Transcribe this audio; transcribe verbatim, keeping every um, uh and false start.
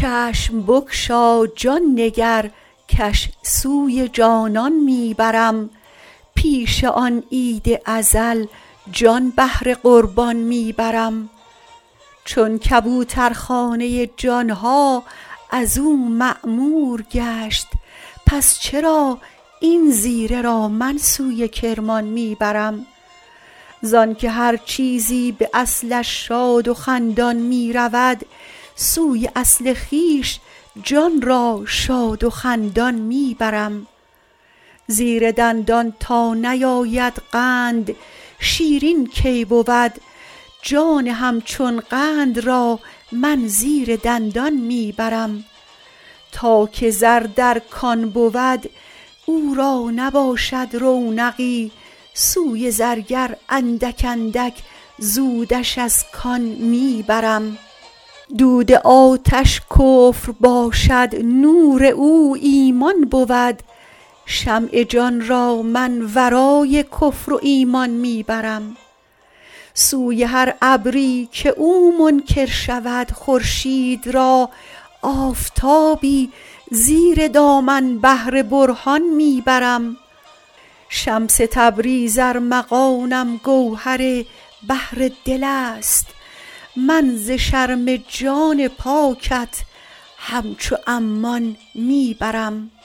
چشم بگشا جان نگر کش سوی جانان می برم پیش آن عید ازل جان بهر قربان می برم چون کبوترخانه جان ها ازو معمور گشت پس چرا این زیره را من سوی کرمان می برم زانکه هر چیزی به اصلش شاد و خندان می رود سوی اصل خویش جان را شاد و خندان می برم زیر دندان تا نیاید قند شیرین کی بود جان همچون قند را من زیر دندان می برم تا که زر در کان بود او را نباشد رونقی سوی زرگر اندک اندک زودش از کان می برم دود آتش کفر باشد نور او ایمان بود شمع جان را من ورای کفر و ایمان می برم سوی هر ابری که او منکر شود خورشید را آفتابی زیر دامن بهر برهان می برم شمس تبریز ارمغانم گوهر بحر دل است من ز شرم جان پاکت همچو عمان می برم